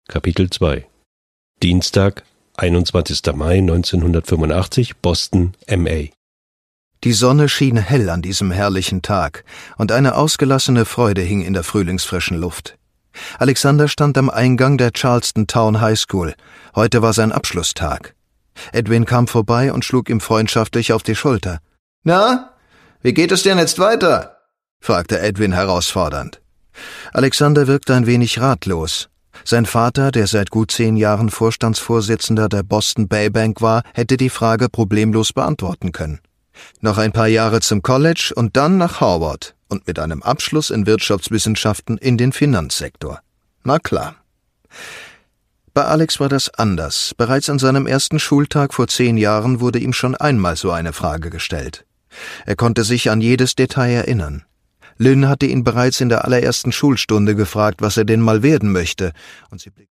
Kapitel 2 Dienstag, 21. Mai 1985, Boston, MA. Die Sonne schien hell an diesem herrlichen Tag, und eine ausgelassene Freude hing in der frühlingsfrischen Luft. Alexander stand am Eingang der Charleston Town High School. Heute war sein Abschlusstag. Edwin kam vorbei und schlug ihm freundschaftlich auf die Schulter. »Na, wie geht es denn jetzt weiter?« fragte Edwin herausfordernd. Alexander wirkte ein wenig ratlos. Sein Vater, der seit gut 10 Jahren Vorstandsvorsitzender der Boston Bay Bank war, hätte die Frage problemlos beantworten können. Noch ein paar Jahre zum College und dann nach Harvard und mit einem Abschluss in Wirtschaftswissenschaften in den Finanzsektor. Na klar. Bei Alex war das anders. Bereits an seinem ersten Schultag vor 10 Jahren wurde ihm schon einmal so eine Frage gestellt. Er konnte sich an jedes Detail erinnern. Lynn hatte ihn bereits in der allerersten Schulstunde gefragt, was er denn mal werden möchte, und sie